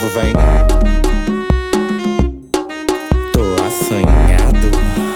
vem. Tô assanhado.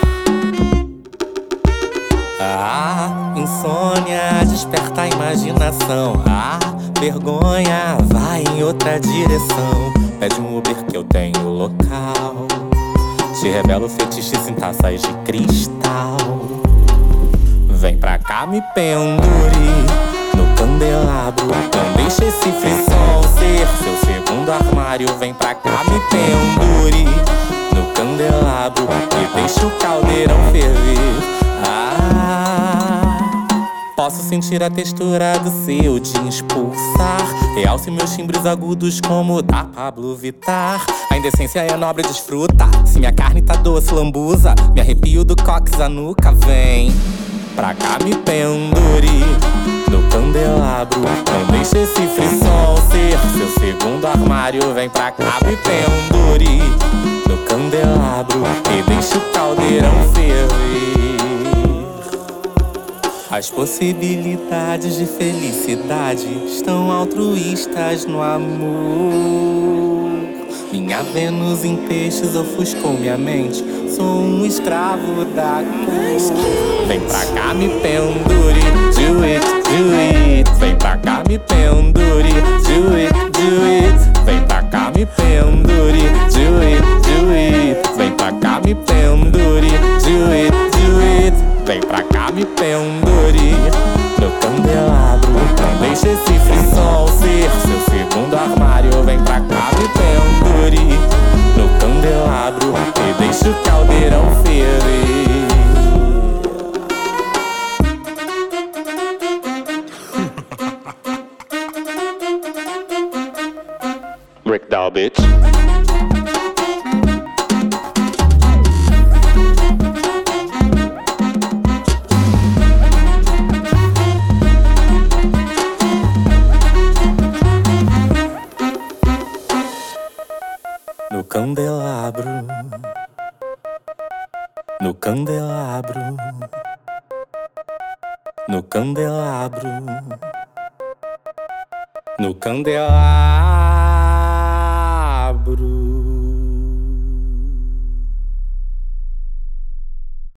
Insônia desperta a imaginação. Vergonha vai em outra direção. Pede um Uber que eu tenho local. Te revelo fetiches em taças de cristal. Vem pra cá, me pendure no candelabro. Não deixe esse frisson ser seu segundo armário. Vem pra cá, me pendure no candelabro e deixe o caldeirão ferver. Posso sentir a textura do seu jeans pulsar. Realce meus timbres agudos como o da Pablo Vittar. A indecência é nobre, desfruta. Se minha carne tá doce, lambuza. Me arrepio do cox, a nuca vem. Pra cá, me pendure no candelabro. Não deixe esse frisson ser seu segundo armário. Vem pra cá, me pendure no candelabro e deixe o caldeirão ferver. As possibilidades de felicidade estão altruístas no amor. Minha Vênus em peixes ofuscou minha mente. Sou um escravo da cor. Vem pra cá, me pendure. Do it, do it. Vem pra cá, me pendure. Do it, do it. Vem pra cá, me pendure. Do it, do it. Vem pra cá, me pendure. Do it, do it. Vem pra cá, me pendure no candelabro. Não deixe esse frisson ser seu segundo armário. Vem pra cá, me pendure no candelabro e deixe o caldeirão ferver. Breakdown, bitch. No candelabro, no candelabro, no candelabro, no candelabro.